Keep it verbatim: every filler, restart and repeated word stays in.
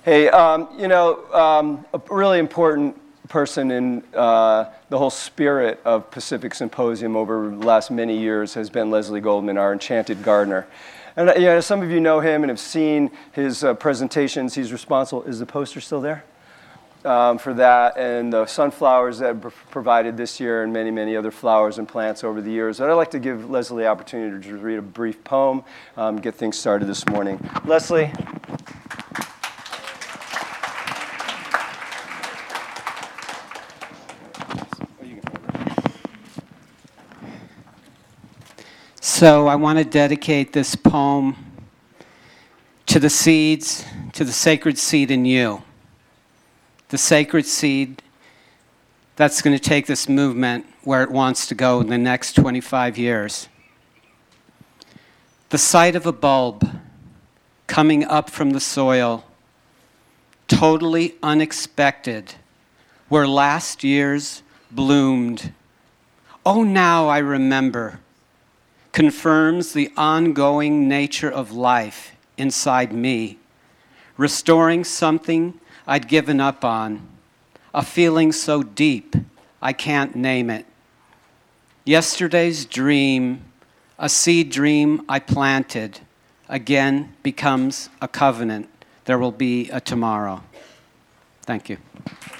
Hey, um, you know, um, a really important person in uh, the whole spirit of Pacific Symposium over the last many years has been Leslie Goldman, our enchanted gardener. And uh, you know, some of you know him and have seen his uh, presentations. He's responsible. Is the poster still there? Um, for that, and the sunflowers that were provided this year, and many, many other flowers and plants over the years. But I'd like to give Leslie the opportunity to read a brief poem, um, get things started this morning. Leslie. So I want to dedicate this poem to the seeds, to the sacred seed in you. The sacred seed that's going to take this movement where it wants to go in the next twenty-five years. The sight of a bulb coming up from the soil, totally unexpected, where last year's bloomed. Oh, now I remember, confirms the ongoing nature of life inside me, restoring something I'd given up on, a feeling so deep I can't name it. Yesterday's dream, a seed dream I planted, again becomes a covenant. There will be a tomorrow. Thank you.